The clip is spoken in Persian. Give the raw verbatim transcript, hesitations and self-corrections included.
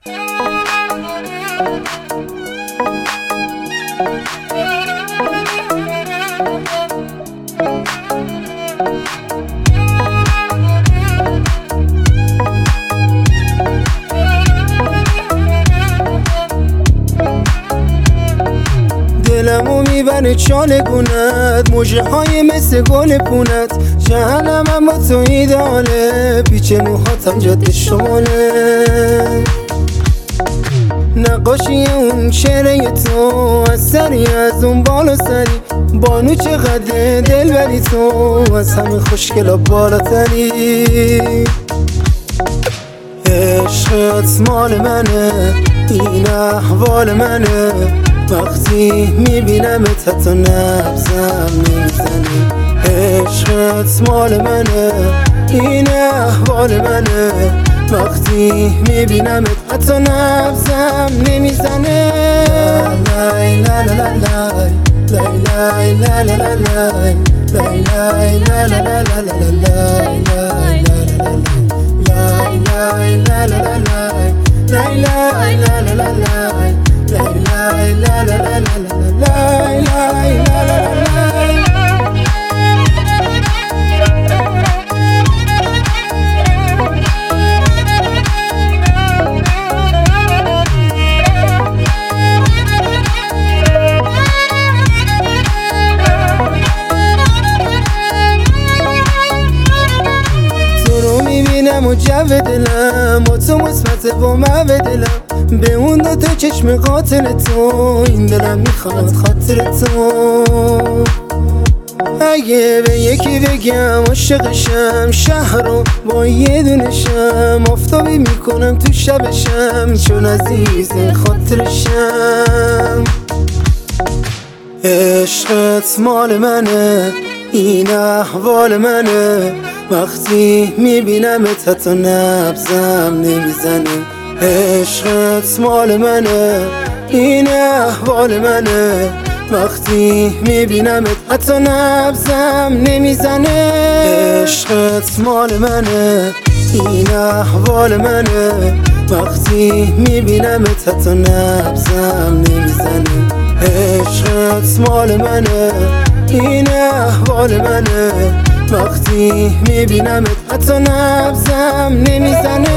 دلمو میبره چال گونت، موجه های مثل گل پونت، جهنمم با تو ایداله، پیچ موهاتم جاده شماله. نقاشی اون چهره تو از سری از اون بالا سری، بانو چقدر دل بری تو از همه خوشگلا بالاتری. عشقت مال منه، این احوال منه، وقتی میبینمت حتی نبضم نمیزنه. عشقت مال منه، این احوال منه، وقتی میبینمت حتی نبضم نمیزنه. لای لای لای لای لای لای لای لای لای لای لای لای لای لای و جو دلم و تو مثبت با من به دلم، به اون دوتا چشم قاتل تو این دلم میخواد خاطر تو. اگه به یکی بگم عاشقشم، شهر رو با یه دونشم، آفتابی میکنم تو شبشم، چون عزیز خاطرشم. عشقت مال منه، این احوال منه، وقتی میبینمت حتی نبضم نمیزنه. عشقت مال منه، این احوال منه، وقتی میبینمت حتی نبضم نمیزنه. عشقت مال منه، این احوال منه، وقتی میبینمت حتی نبضم نمیزنه. عشقت مال منه، این احوال منه، وقتی میبینمت حتی نبضم نمیزنه.